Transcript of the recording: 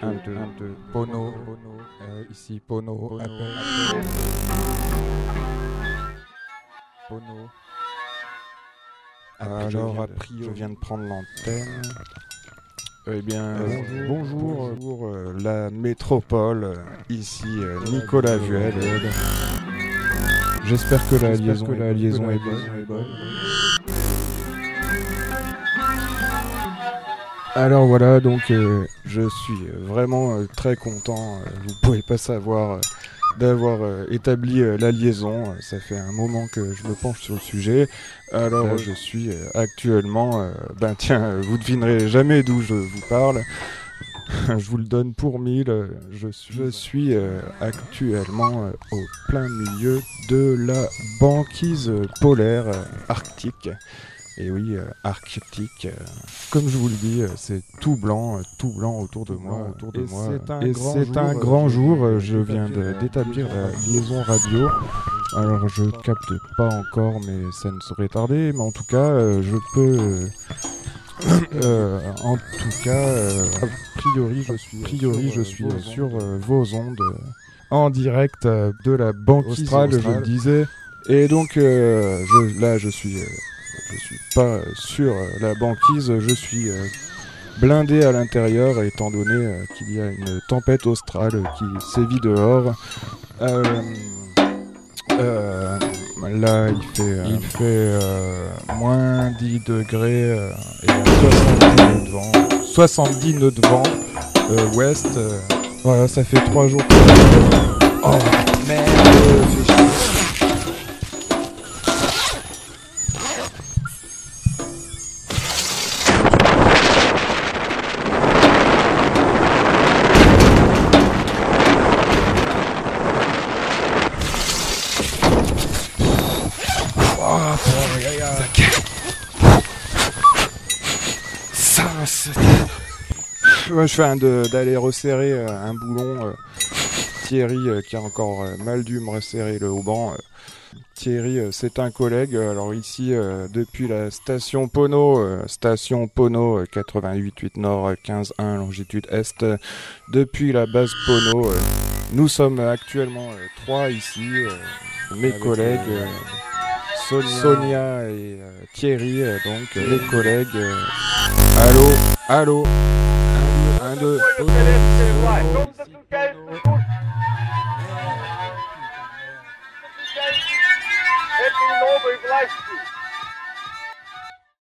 1, 2. Pono. Ici, Pono. Appel. Pono. Alors, a priori, je viens de prendre l'antenne. Eh bien, bonjour, la métropole, ici Nicolas Vuel. J'espère que la liaison est bonne. Alors voilà, donc je suis vraiment très content, vous pouvez pas savoir, d'avoir établi la liaison. Ça fait un moment que je me penche sur le sujet. Alors là, je suis actuellement, vous devinerez jamais d'où je vous parle. Je vous le donne pour 1000. Je suis actuellement au plein milieu de la banquise polaire arctique. Et oui, arctique. Comme je vous le dis, c'est tout blanc autour de moi. C'est un grand jour. Je viens d'établir la liaison radio. Alors je capte pas encore, mais ça ne saurait tarder. Mais en tout cas, je peux. A priori, je suis sur vos ondes en direct de la banquise australe, je le disais. Et donc je suis pas sur la banquise, je suis blindé à l'intérieur, étant donné qu'il y a une tempête australe qui sévit dehors. Là, il fait moins 10 degrés et 70 nœuds de vent ouest. Voilà, ça fait 3 jours que... Oh merde, fais chier. Je viens d'aller resserrer un boulon. Thierry qui a encore mal dû me resserrer le haubans. Thierry, c'est un collègue. Alors ici, depuis la station Pono 88.8 nord, 15.1 longitude est, depuis la base Pono, nous sommes actuellement 3 ici, mes collègues. Sonia et Thierry, donc les collègues. Allô 1, 2.